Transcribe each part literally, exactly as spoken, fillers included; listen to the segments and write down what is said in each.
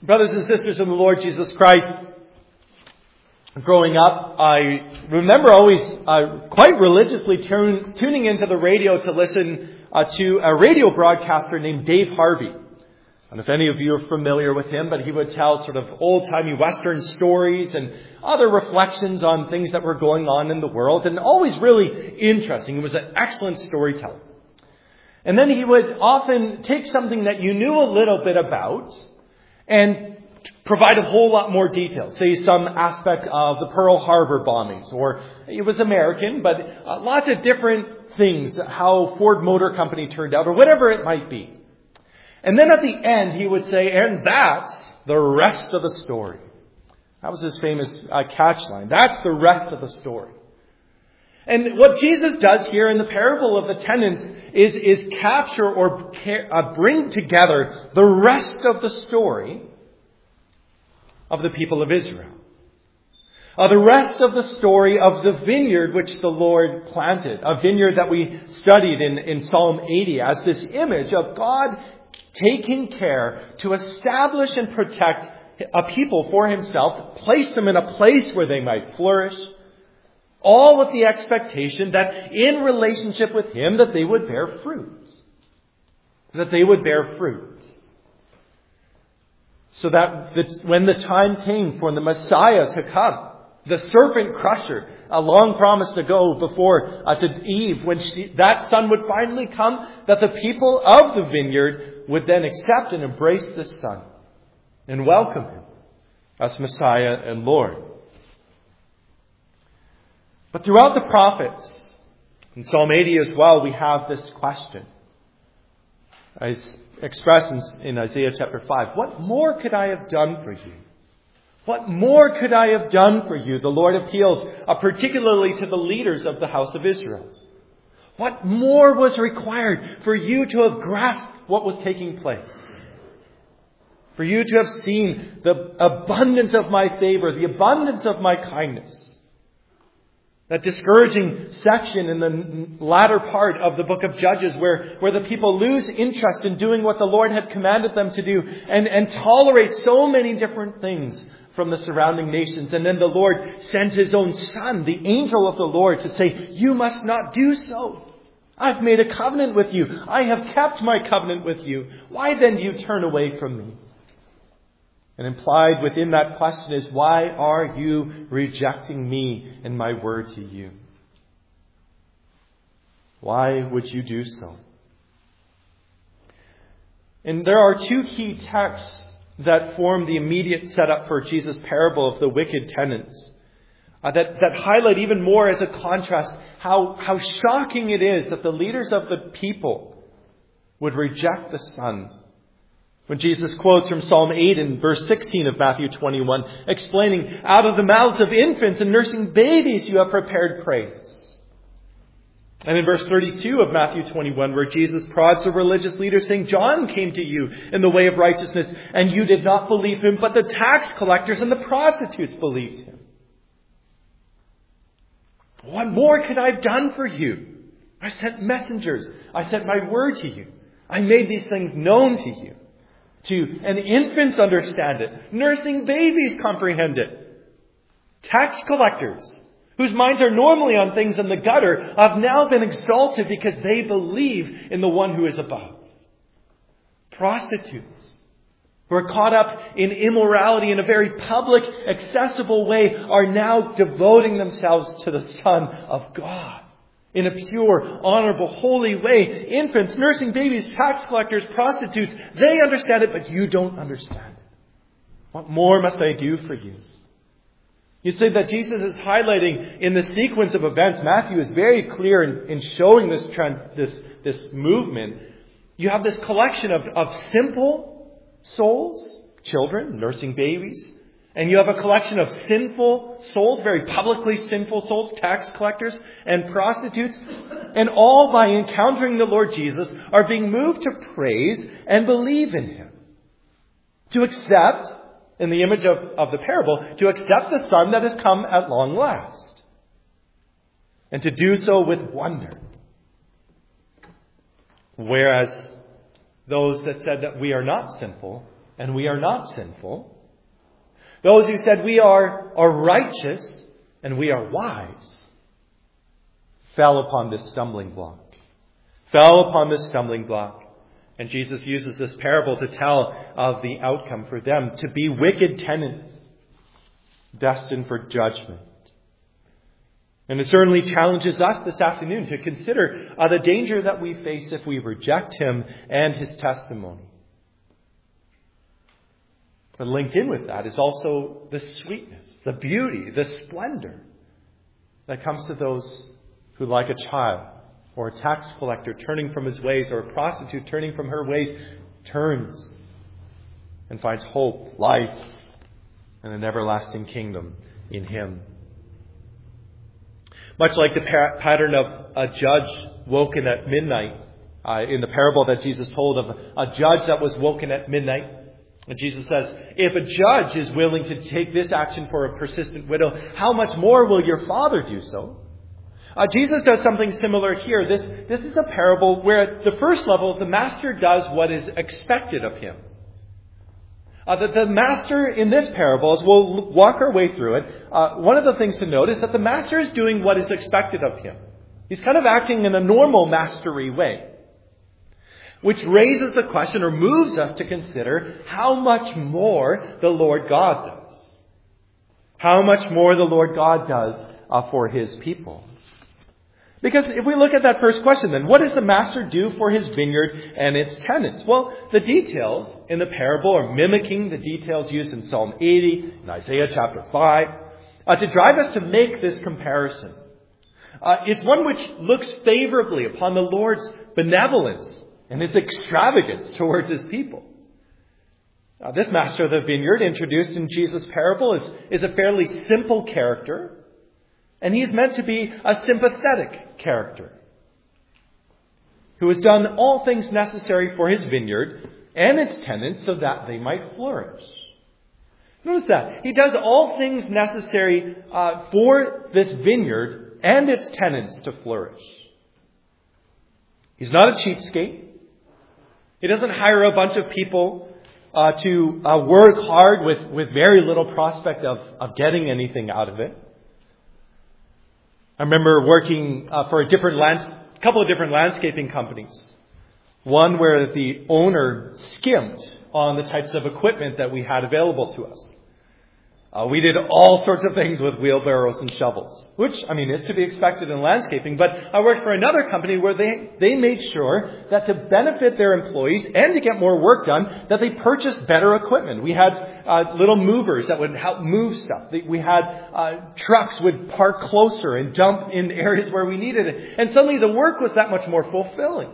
Brothers and sisters in the Lord Jesus Christ, growing up, I remember always uh, quite religiously tune, tuning into the radio to listen uh, to a radio broadcaster named Dave Harvey. And if any of you are familiar with him, but he would tell sort of old-timey Western stories and other reflections on things that were going on in the world, and always really interesting. He was an excellent storyteller. And then he would often take something that you knew a little bit about and provide a whole lot more detail. Say some aspect of the Pearl Harbor bombings, or it was American, but uh, lots of different things, how Ford Motor Company turned out, or whatever it might be. And then at the end, he would say, and that's the rest of the story. That was his famous uh, catch line. That's the rest of the story. And what Jesus does here in the parable of the tenants is, is capture or uh, bring together the rest of the story of the people of Israel. Uh, the rest of the story of the vineyard which the Lord planted. A vineyard that we studied in, in Psalm eighty as this image of God taking care to establish and protect a people for himself, place them in a place where they might flourish, all with the expectation that in relationship with him that they would bear fruit. That they would bear fruit. So that when the time came for the Messiah to come, the serpent crusher, a long promise to go before uh, to Eve, when she, that son would finally come, that the people of the vineyard would then accept and embrace this son and welcome him as Messiah and Lord. But throughout the prophets, in Psalm eighty as well, we have this question. As expressed in, in Isaiah chapter five. What more could I have done for you? What more could I have done for you? The Lord appeals uh, particularly to the leaders of the house of Israel. What more was required for you to have grasped what was taking place? For you to have seen the abundance of my favor, the abundance of my kindness. That discouraging section in the latter part of the book of Judges where, where the people lose interest in doing what the Lord had commanded them to do and, and tolerate so many different things from the surrounding nations. And then the Lord sends his own son, the angel of the Lord, to say, you must not do so. I've made a covenant with you. I have kept my covenant with you. Why then do you turn away from me? And implied within that question is, why are you rejecting me and my word to you? Why would you do so? And there are two key texts that form the immediate setup for Jesus' parable of the wicked tenants. Uh, that, that highlight even more as a contrast how, how shocking it is that the leaders of the people would reject the Son. When Jesus quotes from Psalm eight and verse sixteen of Matthew twenty-one, explaining, out of the mouths of infants and nursing babies you have prepared praise. And in verse thirty-two of Matthew twenty-one, where Jesus prods the religious leaders, saying, John came to you in the way of righteousness, and you did not believe him, but the tax collectors and the prostitutes believed him. What more could I have done for you? I sent messengers. I sent my word to you. I made these things known to you. To and infants understand it. Nursing babies comprehend it. Tax collectors, whose minds are normally on things in the gutter, have now been exalted because they believe in the one who is above. Prostitutes, who are caught up in immorality in a very public, accessible way, are now devoting themselves to the Son of God. In a pure, honorable, holy way. Infants, nursing babies, tax collectors, prostitutes, they understand it, but you don't understand it. What more must I do for you? You say that Jesus is highlighting in the sequence of events. Matthew is very clear in, in showing this, trend, this, this movement. You have this collection of, of simple souls, children, nursing babies. And you have a collection of sinful souls, very publicly sinful souls, tax collectors and prostitutes. And all by encountering the Lord Jesus are being moved to praise and believe in him. To accept, in the image of, of the parable, to accept the Son that has come at long last. And to do so with wonder. Whereas those that said that we are not sinful and we are not sinful. Those who said we are, are righteous and we are wise fell upon this stumbling block. Fell upon this stumbling block. And Jesus uses this parable to tell of the outcome for them, to be wicked tenants, destined for judgment. And it certainly challenges us this afternoon to consider uh, the danger that we face if we reject him and his testimony. But linked in with that is also the sweetness, the beauty, the splendor that comes to those who, like a child or a tax collector turning from his ways, or a prostitute turning from her ways, turns and finds hope, life, and an everlasting kingdom in him. Much like the pa- pattern of a judge woken at midnight, uh, in the parable that Jesus told of a judge that was woken at midnight. And Jesus says, if a judge is willing to take this action for a persistent widow, how much more will your Father do so? Uh, Jesus does something similar here. This, this is a parable where at the first level, the master does what is expected of him. Uh, the, the master in this parable, as we'll walk our way through it, uh, one of the things to note is that the master is doing what is expected of him. He's kind of acting in a normal mastery way, which raises the question, or moves us to consider, how much more the Lord God does. How much more the Lord God does uh, for his people. Because if we look at that first question, then what does the master do for his vineyard and its tenants? Well, the details in the parable are mimicking the details used in Psalm eighty, in Isaiah chapter five, uh, to drive us to make this comparison. Uh, it's one which looks favorably upon the Lord's benevolence and his extravagance towards his people. Uh, this master of the vineyard, introduced in Jesus' parable, is, is a fairly simple character. And he's meant to be a sympathetic character who has done all things necessary for his vineyard and its tenants so that they might flourish. Notice that. He does all things necessary uh, for this vineyard and its tenants to flourish. He's not a cheapskate. He doesn't hire a bunch of people uh, to uh, work hard with, with very little prospect of, of getting anything out of it. I remember working uh, for a different lands- couple of different landscaping companies. One where the owner skimmed on the types of equipment that we had available to us. Uh, we did all sorts of things with wheelbarrows and shovels, which, I mean, is to be expected in landscaping. But I worked for another company where they, they made sure that to benefit their employees and to get more work done, that they purchased better equipment. We had uh, little movers that would help move stuff. We had uh, trucks would park closer and dump in areas where we needed it. And suddenly the work was that much more fulfilling.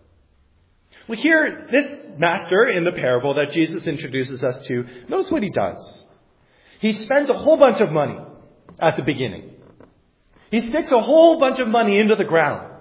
We hear this master in the parable that Jesus introduces us to. Notice what he does. He spends a whole bunch of money at the beginning. He sticks a whole bunch of money into the ground.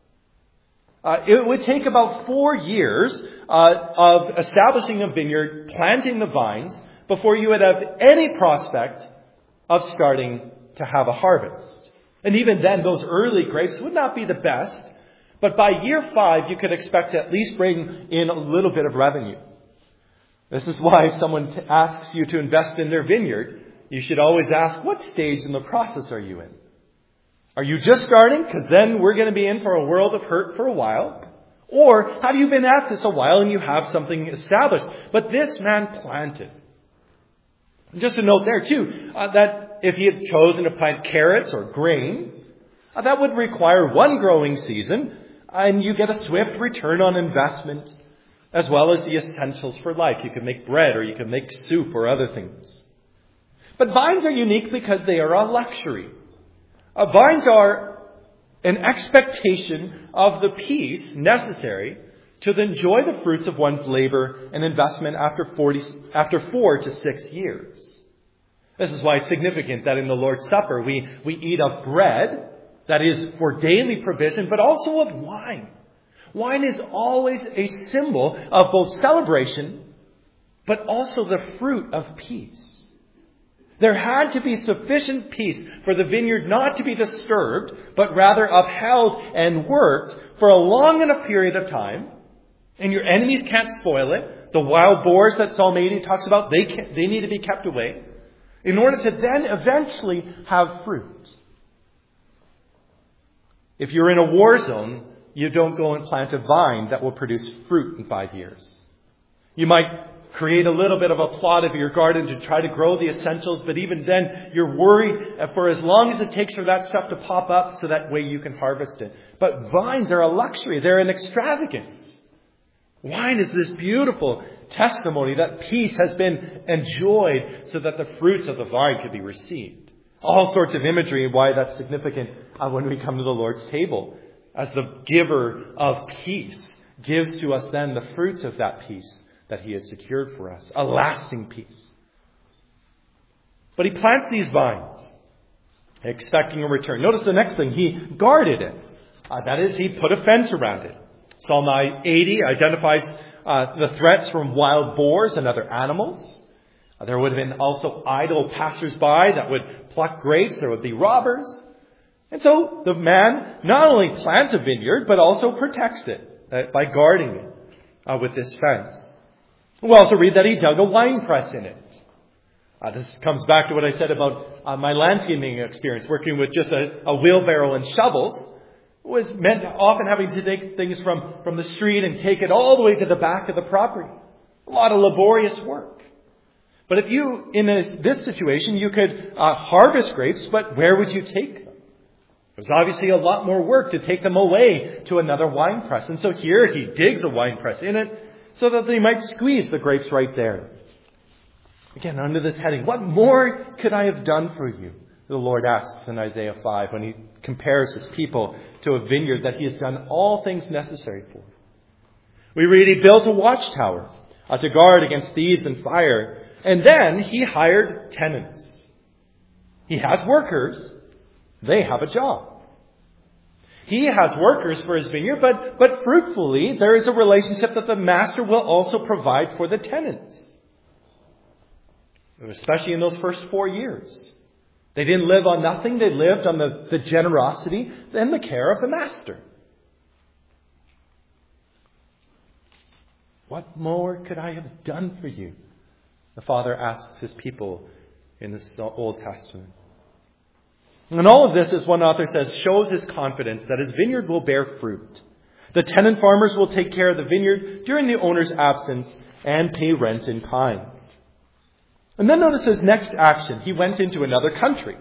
Uh, it would take about four years uh, of establishing a vineyard, planting the vines, before you would have any prospect of starting to have a harvest. And even then, those early grapes would not be the best. But by year five, you could expect to at least bring in a little bit of revenue. This is why if someone t- asks you to invest in their vineyard, you should always ask, what stage in the process are you in? Are you just starting? Because then we're going to be in for a world of hurt for a while. Or have you been at this a while and you have something established? But this man planted. And just a note there too, uh, that if he had chosen to plant carrots or grain, uh, that would require one growing season, and you get a swift return on investment, as well as the essentials for life. You can make bread, or you can make soup, or other things. But vines are unique because they are a luxury. Uh, vines are an expectation of the peace necessary to enjoy the fruits of one's labor and investment after forty, after four to six years. This is why it's significant that in the Lord's Supper we, we eat of bread that is for daily provision, but also of wine. Wine is always a symbol of both celebration, but also the fruit of peace. There had to be sufficient peace for the vineyard not to be disturbed, but rather upheld and worked for a long enough period of time, and your enemies can't spoil it, The wild boars that Psalm eighty talks about, they can, they need to be kept away in order to then eventually have fruit. If you're in a war zone, you don't go and plant a vine that will produce fruit in five years. You might create a little bit of a plot of your garden to try to grow the essentials, but even then you're worried for as long as it takes for that stuff to pop up so that way you can harvest it. But vines are a luxury. They're an extravagance. Wine is this beautiful testimony that peace has been enjoyed so that the fruits of the vine could be received. All sorts of imagery and why that's significant uh, when we come to the Lord's table. As the giver of peace gives to us then the fruits of that peace that he has secured for us. A lasting peace. But he plants these vines, expecting a return. Notice the next thing. He guarded it. Uh, that is, he put a fence around it. Psalm eighty identifies uh, the threats from wild boars and other animals. Uh, there would have been also idle passersby that would pluck grapes. There would be robbers. And so the man not only plants a vineyard, but also protects it uh, by guarding it uh, with this fence. We'll also read that he dug a wine press in it. Uh, this comes back to what I said about uh, my landscaping experience, working with just a, a wheelbarrow and shovels. It was meant often having to take things from, from the street and take it all the way to the back of the property. A lot of laborious work. But if you, in this, this situation, you could uh, harvest grapes, but where would you take them? There's obviously a lot more work to take them away to another wine press. And so here he digs a wine press in it so that they might squeeze the grapes right there. Again, under this heading, what more could I have done for you? The Lord asks in Isaiah five when he compares his people to a vineyard that he has done all things necessary for. We read he built a watchtower uh, to guard against thieves and fire. And then he hired tenants. He has workers. They have a job. He has workers for his vineyard, but, but fruitfully, there is a relationship that the master will also provide for the tenants. Especially in those first four years. They didn't live on nothing. They lived on the, the generosity and the care of the master. What more could I have done for you? The Father asks his people in this Old Testament. And all of this, as one author says, shows his confidence that his vineyard will bear fruit. The tenant farmers will take care of the vineyard during the owner's absence and pay rent in kind. And then notice his next action. He went into another country.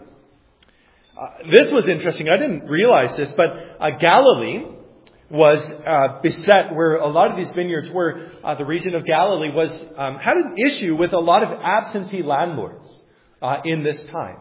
Uh, this was interesting. I didn't realize this, but uh, Galilee was uh, beset, where a lot of these vineyards were, uh, the region of Galilee was um, had an issue with a lot of absentee landlords uh, in this time.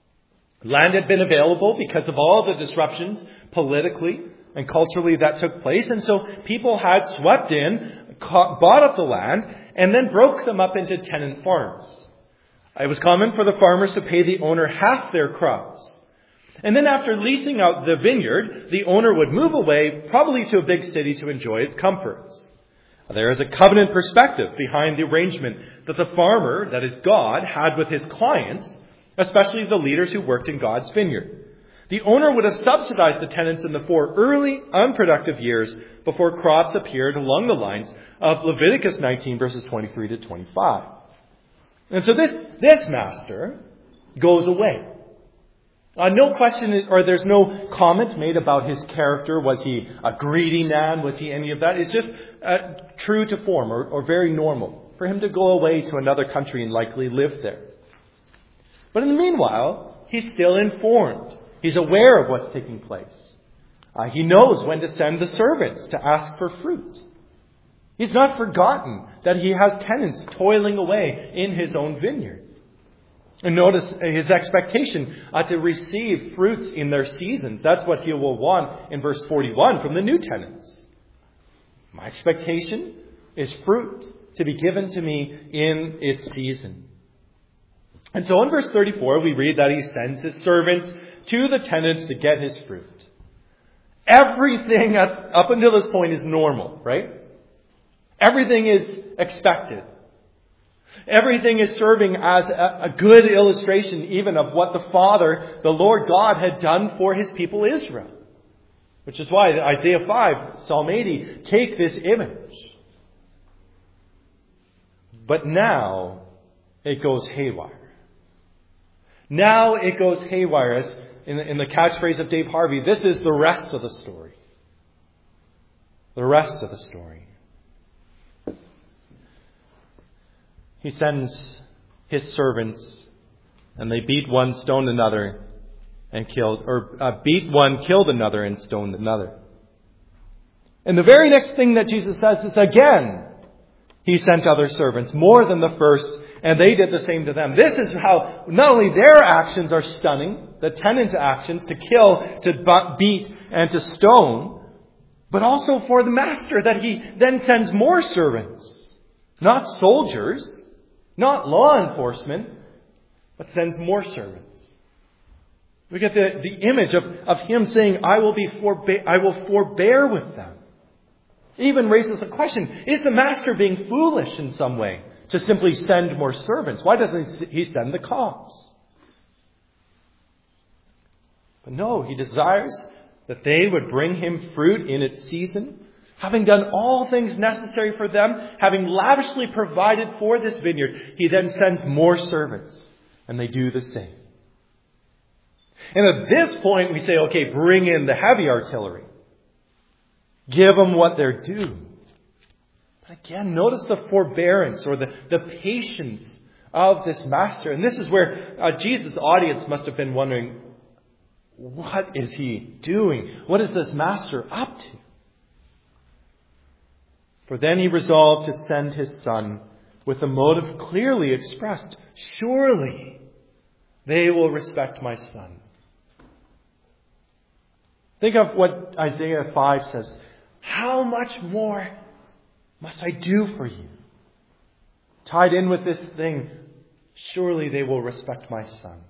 Land had been available because of all the disruptions politically and culturally that took place. And so people had swept in, bought up the land, and then broke them up into tenant farms. It was common for the farmers to pay the owner half their crops. And then after leasing out the vineyard, the owner would move away, probably to a big city, to enjoy its comforts. There is a covenant perspective behind the arrangement that the farmer, that is God, had with his clients, especially the leaders who worked in God's vineyard. The owner would have subsidized the tenants in the four early, unproductive years before crops appeared along the lines of Leviticus nineteen, verses twenty-three to twenty-five. And so this, this master goes away. Uh, no question, or there's no comment made about his character. Was he a greedy man? Was he any of that? It's just uh, true to form, or, or very normal for him to go away to another country and likely live there. But in the meanwhile, he's still informed. He's aware of what's taking place. Uh, he knows when to send the servants to ask for fruit. He's not forgotten that he has tenants toiling away in his own vineyard. And notice his expectation uh, to receive fruits in their seasons. That's what he will want in verse forty-one from the new tenants. My expectation is fruit to be given to me in its season. And so in verse thirty-four, we read that he sends his servants to the tenants to get his fruit. Everything at, up until this point is normal, right? Everything is expected. Everything is serving as a, a good illustration even of what the Father, the Lord God, had done for his people Israel. Which is why Isaiah five, Psalm eighty take this image. But now it goes haywire. Now it goes haywire. As in, in the catchphrase of Dave Harvey, this is the rest of the story. The rest of the story. He sends his servants, and they beat one, stoned another, and killed, or uh, beat one, killed another, and stoned another. And the very next thing that Jesus says is, again, he sent other servants, more than the first, and they did the same to them. This is how not only their actions are stunning, the tenants' actions, to kill, to beat, and to stone, but also for the master, that he then sends more servants. Not soldiers, not law enforcement, but sends more servants. We get the, the image of, of him saying, I will be forbe- I will forbear with them. Even raises the question, is the master being foolish in some way to simply send more servants? Why doesn't he send the cops? But no, he desires that they would bring him fruit in its season, having done all things necessary for them, having lavishly provided for this vineyard. He then sends more servants, and they do the same. And at this point, we say, okay, bring in the heavy artillery. Give them what they're due. But again, notice the forbearance or the, the patience of this master. And this is where uh, Jesus' audience must have been wondering, what is he doing? What is this master up to? For then he resolved to send his son with a motive clearly expressed. Surely they will respect my son. Think of what Isaiah five says. How much more must I do for you? Tied in with this thing, surely they will respect my son.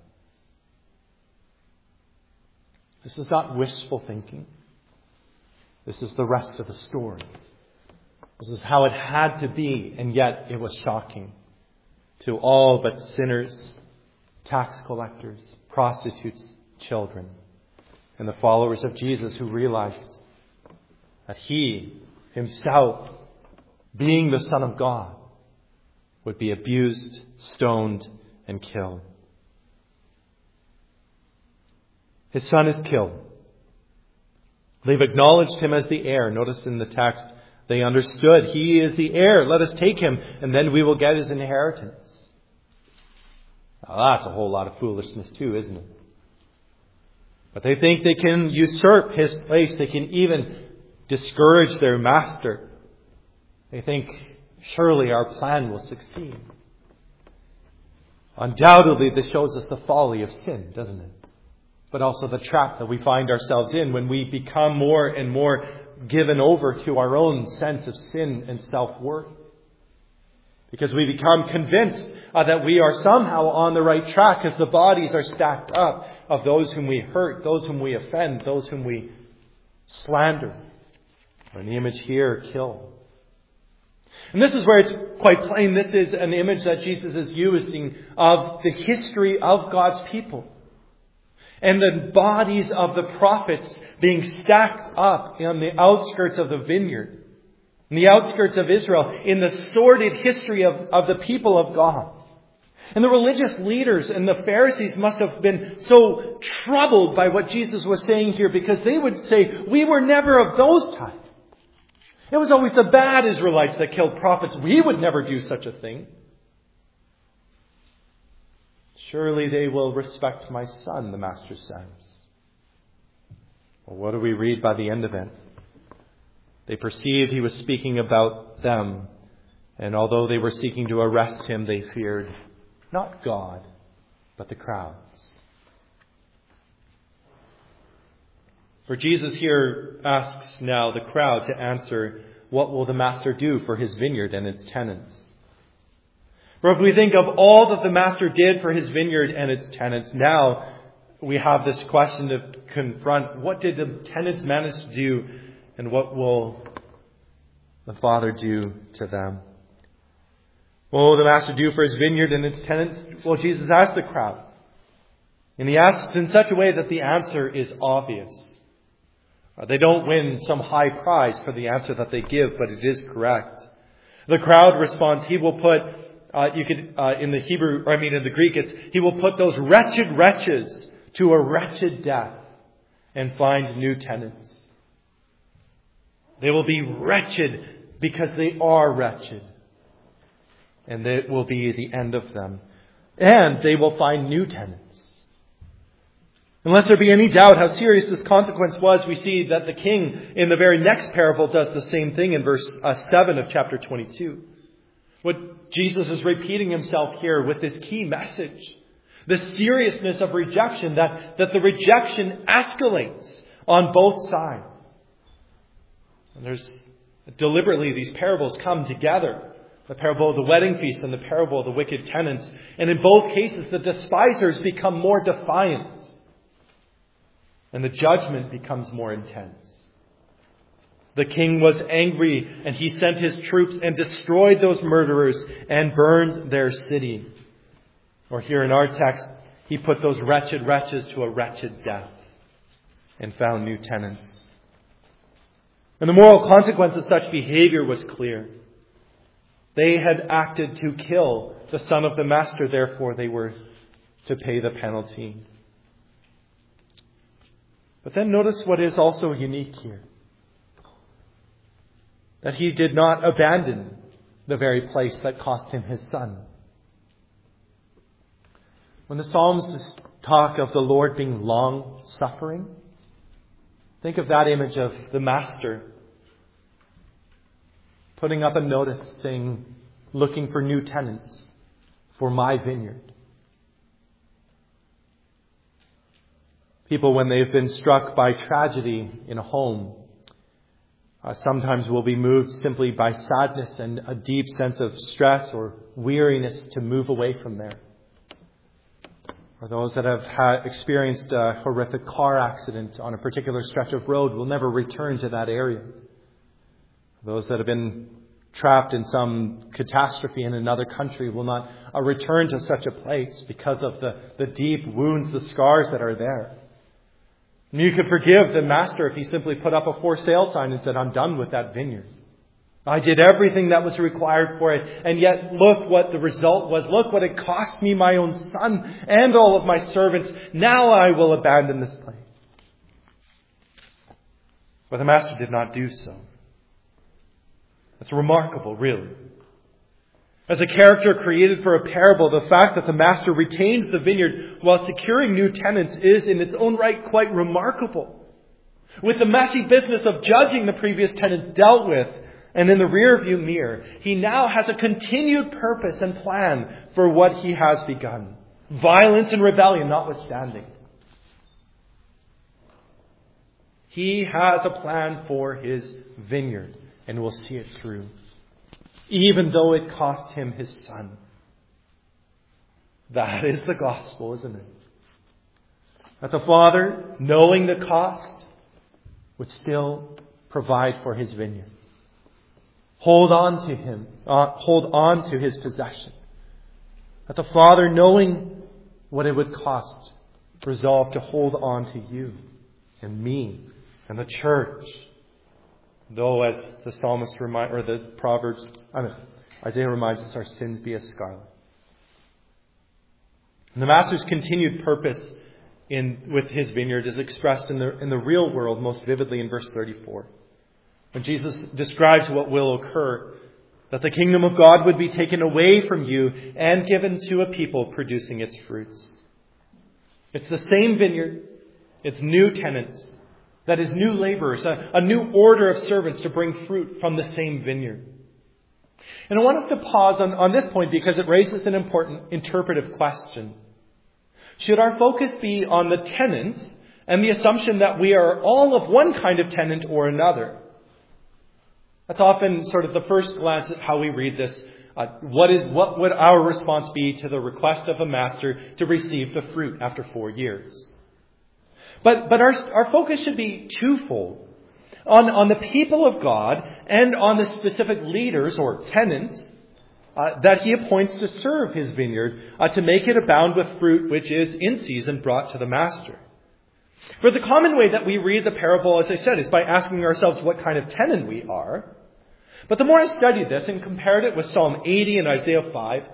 This is not wishful thinking. This is the rest of the story. This is how it had to be, and yet it was shocking to all but sinners, tax collectors, prostitutes, children, and the followers of Jesus who realized that he himself, being the Son of God, would be abused, stoned, and killed. His son is killed. They've acknowledged him as the heir. Notice in the text, they understood he is the heir. Let us take him, and then we will get his inheritance. Now, that's a whole lot of foolishness too, isn't it? But they think they can usurp his place. They can even discourage their master. They think, surely our plan will succeed. Undoubtedly, this shows us the folly of sin, doesn't it? But also the trap that we find ourselves in when we become more and more given over to our own sense of sin and self-worth. Because we become convinced uh, that we are somehow on the right track as the bodies are stacked up of those whom we hurt, those whom we offend, those whom we slander. Or in the image here, kill. And this is where it's quite plain. This is an image that Jesus is using of the history of God's people. And the bodies of the prophets being stacked up on the outskirts of the vineyard. In the outskirts of Israel. In the sordid history of, of the people of God. And the religious leaders and the Pharisees must have been so troubled by what Jesus was saying here. Because they would say, we were never of those types. It was always the bad Israelites that killed prophets. We would never do such a thing. Surely they will respect my son, the master says. Well, what do we read by the end of it? They perceived he was speaking about them. And although they were seeking to arrest him, they feared not God, but the crowds. For Jesus here asks now the crowd to answer, what will the master do for his vineyard and its tenants? For if we think of all that the master did for his vineyard and its tenants, now we have this question to confront. What did the tenants manage to do, and what will the Father do to them? What will the master do for his vineyard and its tenants? Well, Jesus asked the crowd. And he asks in such a way that the answer is obvious. They don't win some high prize for the answer that they give, but it is correct. The crowd responds, he will put uh, you could, uh, in the Hebrew, or I mean in the Greek, it's, he will put those wretched wretches to a wretched death and find new tenants. They will be wretched because they are wretched. And it will be the end of them. And they will find new tenants. Unless there be any doubt how serious this consequence was, we see that the king in the very next parable does the same thing in verse uh, seven of chapter twenty-two. What Jesus is repeating himself here with this key message. The seriousness of rejection, that, that the rejection escalates on both sides. And there's deliberately these parables come together. The parable of the wedding feast and the parable of the wicked tenants. And in both cases, the despisers become more defiant. And the judgment becomes more intense. The king was angry and he sent his troops and destroyed those murderers and burned their city. Or here in our text, he put those wretched wretches to a wretched death and found new tenants. And the moral consequence of such behavior was clear. They had acted to kill the son of the master, therefore they were to pay the penalty. But then notice what is also unique here. That he did not abandon the very place that cost him his son. When the Psalms talk of the Lord being long-suffering, think of that image of the master putting up a notice saying, looking for new tenants for my vineyard. People, when they've been struck by tragedy in a home, uh, sometimes will be moved simply by sadness and a deep sense of stress or weariness to move away from there. Or those that have had experienced a horrific car accident on a particular stretch of road will never return to that area. Those that have been trapped in some catastrophe in another country will not uh, return to such a place because of the, the deep wounds, the scars that are there. And you could forgive the master if he simply put up a for sale sign and said, I'm done with that vineyard. I did everything that was required for it. And yet look what the result was. Look what it cost me, my own son and all of my servants. Now I will abandon this place. But the master did not do so. It's remarkable, really. As a character created for a parable, the fact that the master retains the vineyard while securing new tenants is in its own right quite remarkable. With the messy business of judging the previous tenants dealt with and in the rearview mirror, he now has a continued purpose and plan for what he has begun. Violence and rebellion notwithstanding. He has a plan for his vineyard and will see it through. Even though it cost him his son. That is the gospel, isn't it? That the Father, knowing the cost, would still provide for his vineyard. Hold on to him. Uh, hold on to his possession. That the Father, knowing what it would cost, resolved to hold on to you and me and the church. Though, as the psalmist remind, or the Proverbs, I mean, Isaiah reminds us, our sins be as scarlet. And the master's continued purpose in with his vineyard is expressed in the in the real world most vividly in verse thirty-four, when Jesus describes what will occur: that the kingdom of God would be taken away from you and given to a people producing its fruits. It's the same vineyard. It's new tenants. That is, new laborers, a, a new order of servants to bring fruit from the same vineyard. And I want us to pause on, on this point because it raises an important interpretive question. Should our focus be on the tenants and the assumption that we are all of one kind of tenant or another? That's often sort of the first glance at how we read this. Uh, what is what would our response be to the request of a master to receive the fruit after four years? But but our our focus should be twofold. On, on the people of God and on the specific leaders or tenants uh, that he appoints to serve his vineyard uh, to make it abound with fruit which is in season brought to the master. For the common way that we read the parable, as I said, is by asking ourselves what kind of tenant we are. But the more I studied this and compared it with Psalm eighty and Isaiah five,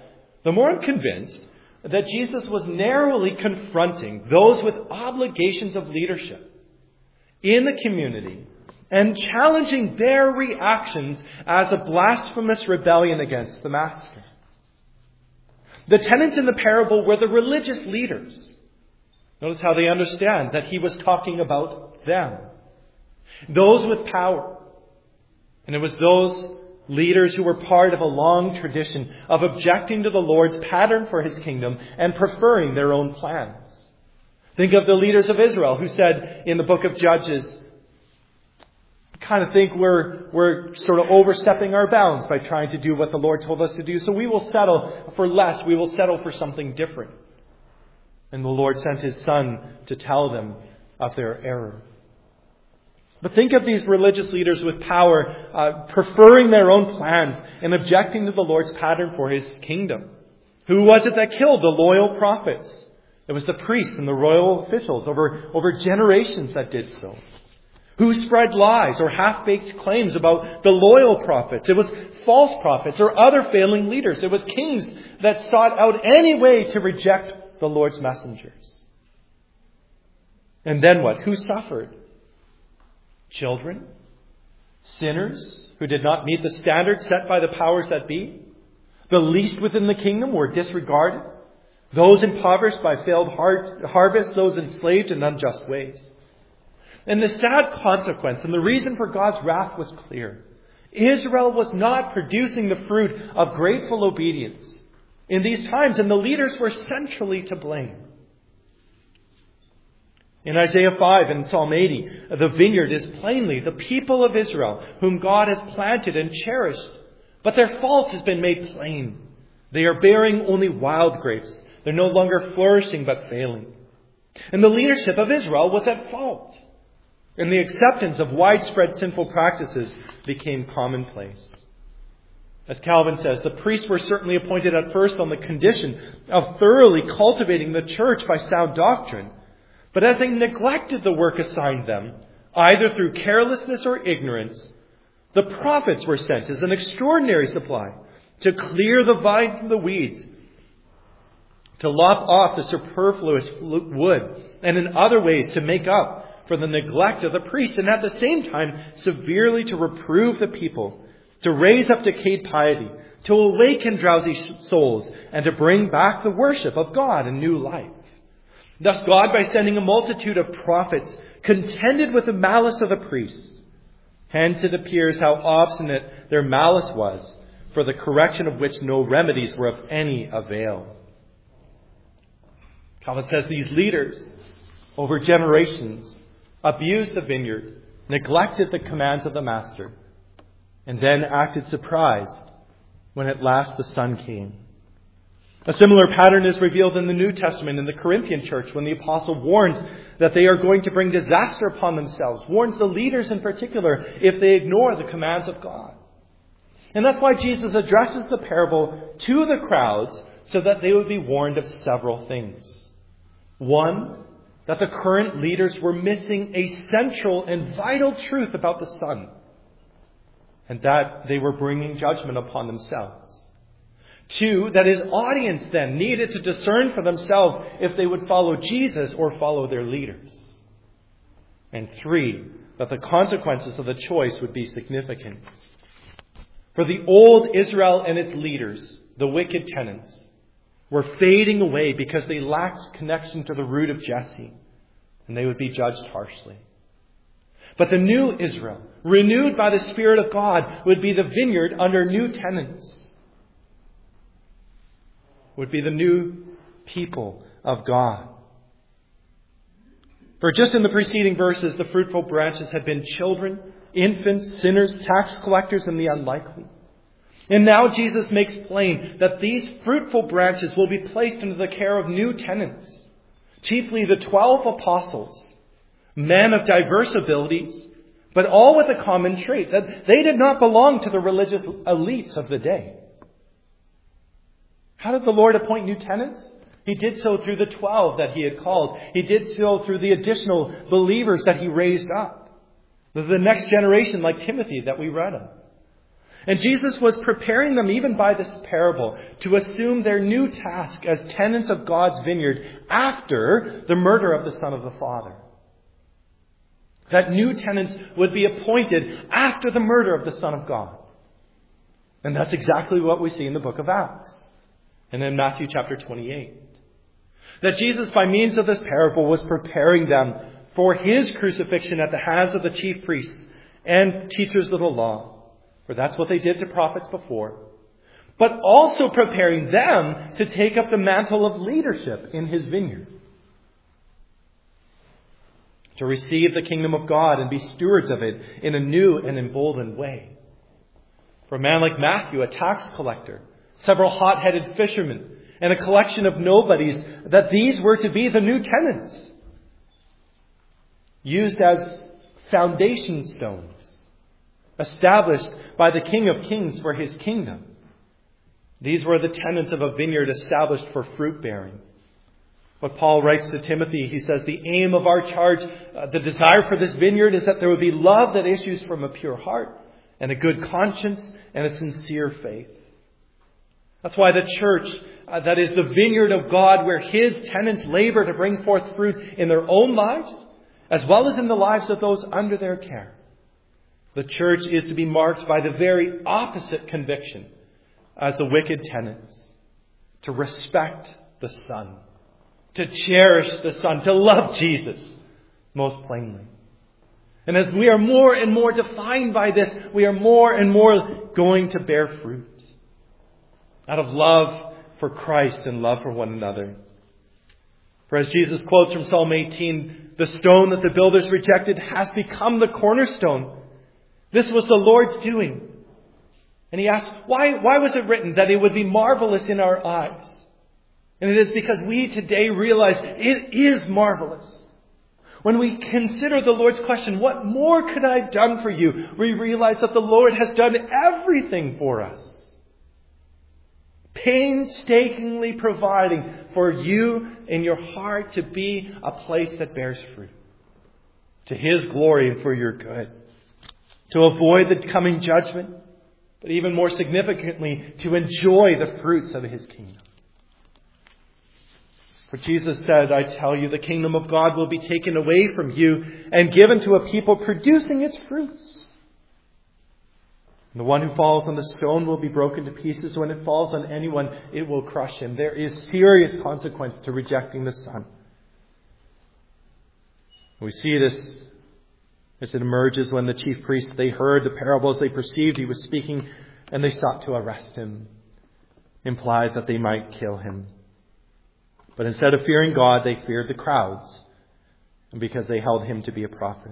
the more I'm convinced that Jesus was narrowly confronting those with obligations of leadership in the community and challenging their reactions as a blasphemous rebellion against the Master. The tenants in the parable were the religious leaders. Notice how they understand that he was talking about them. Those with power. And it was those leaders who were part of a long tradition of objecting to the Lord's pattern for his kingdom and preferring their own plans. Think of the leaders of Israel who said in the book of Judges, kind of think we're, we're sort of overstepping our bounds by trying to do what the Lord told us to do. So we will settle for less. We will settle for something different. And the Lord sent his Son to tell them of their error. But think of these religious leaders with power, uh, preferring their own plans and objecting to the Lord's pattern for his kingdom. Who was it that killed the loyal prophets? It was the priests and the royal officials over, over generations that did so. Who spread lies or half-baked claims about the loyal prophets? It was false prophets or other failing leaders. It was kings that sought out any way to reject the Lord's messengers. And then what? Who suffered? Children? Sinners who did not meet the standards set by the powers that be? The least within the kingdom were disregarded. Those impoverished by failed har- harvests, those enslaved in unjust ways. And the sad consequence and the reason for God's wrath was clear. Israel was not producing the fruit of grateful obedience in these times, and the leaders were centrally to blame. In Isaiah five and Psalm eighty, the vineyard is plainly the people of Israel, whom God has planted and cherished. But their fault has been made plain. They are bearing only wild grapes. They're no longer flourishing but failing. And the leadership of Israel was at fault. And the acceptance of widespread sinful practices became commonplace. As Calvin says, the priests were certainly appointed at first on the condition of thoroughly cultivating the church by sound doctrine. But as they neglected the work assigned them, either through carelessness or ignorance, the prophets were sent as an extraordinary supply to clear the vine from the weeds, to lop off the superfluous wood, and in other ways to make up for the neglect of the priests, and at the same time severely to reprove the people, to raise up decayed piety, to awaken drowsy souls, and to bring back the worship of God in new life. Thus God, by sending a multitude of prophets, contended with the malice of the priests. Hence it appears how obstinate their malice was, for the correction of which no remedies were of any avail. Calvin says these leaders, over generations, abused the vineyard, neglected the commands of the Master, and then acted surprised when at last the Son came. A similar pattern is revealed in the New Testament in the Corinthian church when the apostle warns that they are going to bring disaster upon themselves, warns the leaders in particular if they ignore the commands of God. And that's why Jesus addresses the parable to the crowds so that they would be warned of several things. One, that the current leaders were missing a central and vital truth about the Son, and that they were bringing judgment upon themselves. Two, that his audience then needed to discern for themselves if they would follow Jesus or follow their leaders. And three, that the consequences of the choice would be significant. For the old Israel and its leaders, the wicked tenants, were fading away because they lacked connection to the root of Jesse, and they would be judged harshly. But the new Israel, renewed by the Spirit of God, would be the vineyard under new tenants, would be the new people of God. For just in the preceding verses, the fruitful branches had been children, infants, sinners, tax collectors, and the unlikely. And now Jesus makes plain that these fruitful branches will be placed under the care of new tenants, chiefly the twelve apostles, men of diverse abilities, but all with a common trait, that they did not belong to the religious elites of the day. How did the Lord appoint new tenants? He did so through the twelve that he had called. He did so through the additional believers that he raised up. The next generation like Timothy that we read of. And Jesus was preparing them, even by this parable, to assume their new task as tenants of God's vineyard after the murder of the Son of the Father. That new tenants would be appointed after the murder of the Son of God. And that's exactly what we see in the book of Acts and in Matthew chapter twenty-eight. That Jesus, by means of this parable, was preparing them for his crucifixion at the hands of the chief priests and teachers of the law. For that's what they did to prophets before. But also preparing them to take up the mantle of leadership in his vineyard. To receive the kingdom of God and be stewards of it in a new and emboldened way. For a man like Matthew, a tax collector, several hot-headed fishermen, and a collection of nobodies, that these were to be the new tenants. Used as foundation stones. Established by the King of Kings for his kingdom. These were the tenants of a vineyard established for fruit bearing. But Paul writes to Timothy, he says, the aim of our charge, uh, the desire for this vineyard is that there would be love that issues from a pure heart and a good conscience and a sincere faith. That's why the church, uh, that is the vineyard of God, where his tenants labor to bring forth fruit in their own lives, as well as in the lives of those under their care. The church is to be marked by the very opposite conviction as the wicked tenants. To respect the Son. To cherish the Son. To love Jesus most plainly. And as we are more and more defined by this, we are more and more going to bear fruit. Out of love for Christ and love for one another. For as Jesus quotes from Psalm eighteen, the stone that the builders rejected has become the cornerstone. This was the Lord's doing. And he asked, why, why was it written that it would be marvelous in our eyes? And it is because we today realize it is marvelous. When we consider the Lord's question, what more could I have done for you? We realize that the Lord has done everything for us. Painstakingly providing for you in your heart to be a place that bears fruit. To his glory and for your good. To avoid the coming judgment, but even more significantly, to enjoy the fruits of his kingdom. For Jesus said, I tell you, the kingdom of God will be taken away from you and given to a people producing its fruits. And the one who falls on the stone will be broken to pieces. When it falls on anyone, it will crush him. There is serious consequence to rejecting the Son. We see this as it emerges when the chief priests, they heard the parables, they perceived he was speaking, and they sought to arrest him. Implied that they might kill him. But instead of fearing God, they feared the crowds, and because they held him to be a prophet.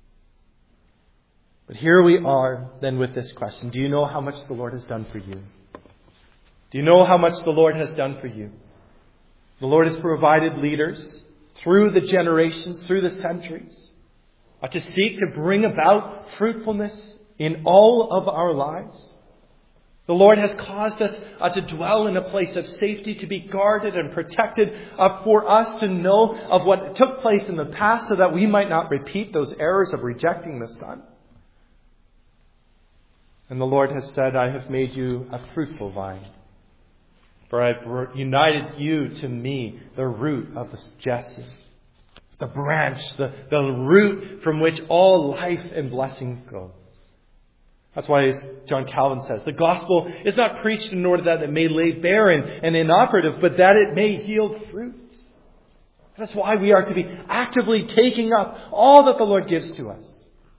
But here we are then with this question. Do you know how much the Lord has done for you? Do you know how much the Lord has done for you? The Lord has provided leaders through the generations, through the centuries, Uh, to seek to bring about fruitfulness in all of our lives. The Lord has caused us uh, to dwell in a place of safety, to be guarded and protected, uh, for us to know of what took place in the past so that we might not repeat those errors of rejecting the Son. And the Lord has said, I have made you a fruitful vine. For I have united you to me, the root of the Jesse. The branch, the, the root from which all life and blessing goes. That's why, as John Calvin says, the gospel is not preached in order that it may lay barren and inoperative, but that it may yield fruits. That's why we are to be actively taking up all that the Lord gives to us.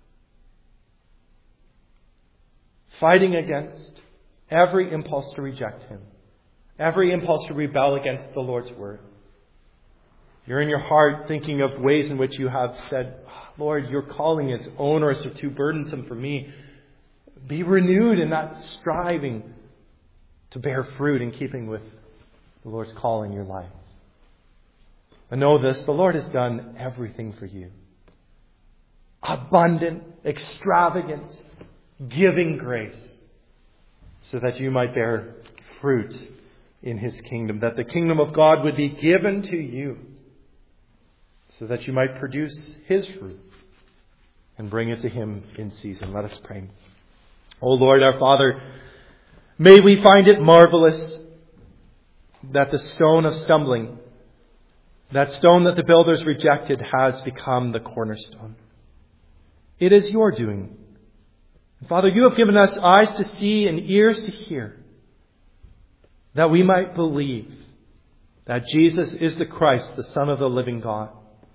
Fighting against every impulse to reject him. Every impulse to rebel against the Lord's word. You're in your heart thinking of ways in which you have said, Lord, your calling is onerous or too burdensome for me. Be renewed in that striving to bear fruit in keeping with the Lord's call in your life. And know this, the Lord has done everything for you. Abundant, extravagant, giving grace, so that you might bear fruit in his kingdom, that the kingdom of God would be given to you, so that you might produce his fruit and bring it to him in season. Let us pray. O Lord our Father, may we find it marvelous that the stone of stumbling, that stone that the builders rejected, has become the cornerstone. It is your doing. Father, you have given us eyes to see and ears to hear, that we might believe that Jesus is the Christ, the Son of the living God.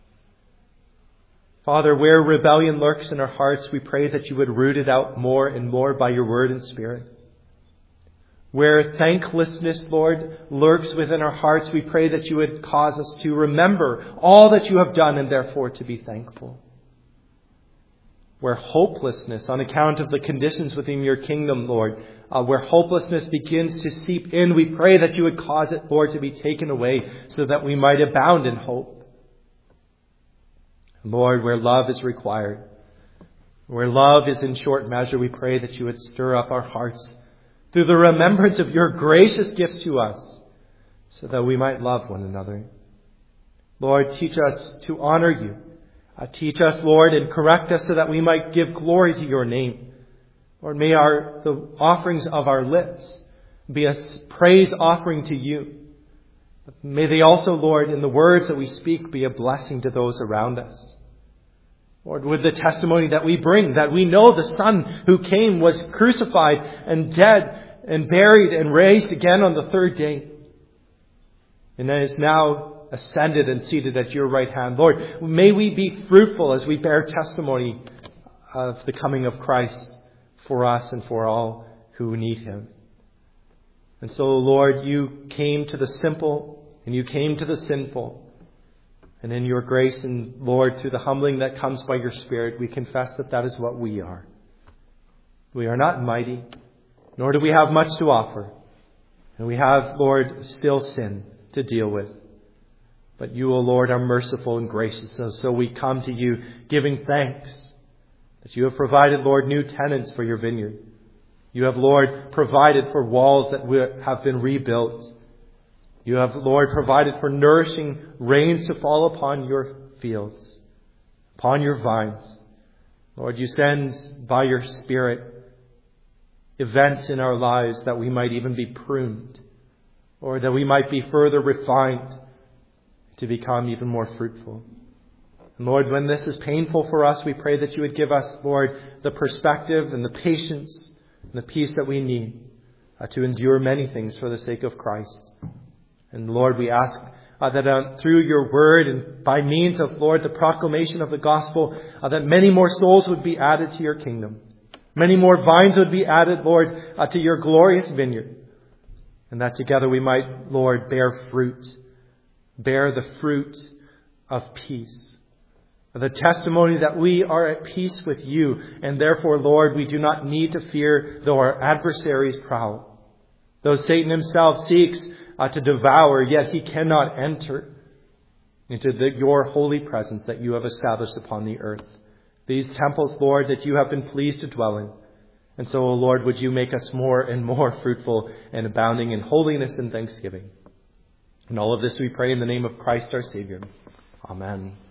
Father, where rebellion lurks in our hearts, we pray that you would root it out more and more by your word and spirit. Where thanklessness, Lord, lurks within our hearts, we pray that you would cause us to remember all that you have done and therefore to be thankful. Where hopelessness, on account of the conditions within your kingdom, Lord, uh, where hopelessness begins to seep in, we pray that you would cause it, Lord, to be taken away so that we might abound in hope. Lord, where love is required, where love is in short measure, we pray that you would stir up our hearts through the remembrance of your gracious gifts to us, so that we might love one another. Lord, teach us to honor you. Uh, teach us, Lord, and correct us so that we might give glory to your name. Lord, may our the offerings of our lips be a praise offering to you. May they also, Lord, in the words that we speak, be a blessing to those around us. Lord, with the testimony that we bring, that we know the Son who came was crucified and dead and buried and raised again on the third day, and is now ascended and seated at your right hand. Lord, may we be fruitful as we bear testimony of the coming of Christ for us and for all who need him. And so, Lord, you came to the simple and you came to the sinful. And in your grace and, Lord, through the humbling that comes by your Spirit, we confess that that is what we are. We are not mighty, nor do we have much to offer. And we have, Lord, still sin to deal with. But you, O Lord, are merciful and gracious. And so we come to you giving thanks that you have provided, Lord, new tenants for your vineyard. You have, Lord, provided for walls that have been rebuilt. You have, Lord, provided for nourishing rains to fall upon your fields, upon your vines. Lord, you send by your Spirit events in our lives that we might even be pruned, or that we might be further refined to become even more fruitful. And Lord, when this is painful for us, we pray that you would give us, Lord, the perspective and the patience and the peace that we need uh, to endure many things for the sake of Christ. And Lord, we ask uh, that uh, through your word and by means of, Lord, the proclamation of the gospel, uh, that many more souls would be added to your kingdom. Many more vines would be added, Lord, uh, to your glorious vineyard. And that together we might, Lord, bear fruit, bear the fruit of peace. The testimony that we are at peace with you, and therefore, Lord, we do not need to fear though our adversaries prowl. Though Satan himself seeks uh, to devour, yet he cannot enter into the, your holy presence that you have established upon the earth. These temples, Lord, that you have been pleased to dwell in. And so, O Lord, would you make us more and more fruitful and abounding in holiness and thanksgiving. And all of this we pray in the name of Christ our Savior. Amen.